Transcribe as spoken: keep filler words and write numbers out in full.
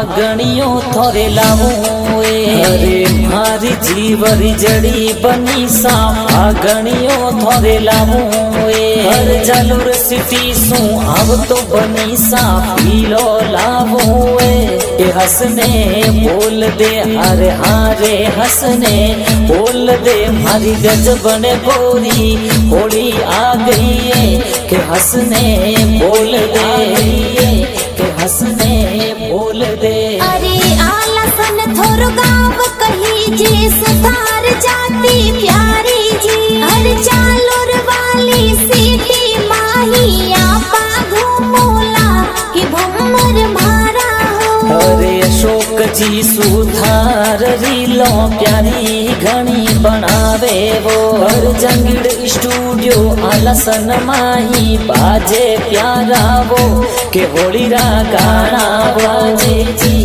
आगणियों थोरे लावूं अरे मारी जीवरी जड़ी बनी सा आगणियों थोरे लावूं हर जालूर सिटी सू अब तो बनी सा पीलो लावूं ए हसने बोल दे अरे हारे हसने बोल दे मारी गजबन गोरी होली आ गई है के हसने बोल दे के हसने बोल दे। अरे आलसन थोर गाँव कही जी सुधार जाती प्यारी जी हर चालुर वाली सीटी माहिया पागु मोला कि भमर मारा हो। अरे अशोक जी सुधार रीलो प्यारी घनी बनावे वो हर जंगड़ स्टूडियो आलसन माही बाजे प्यारा वो के होली रा गाना बाजे जी।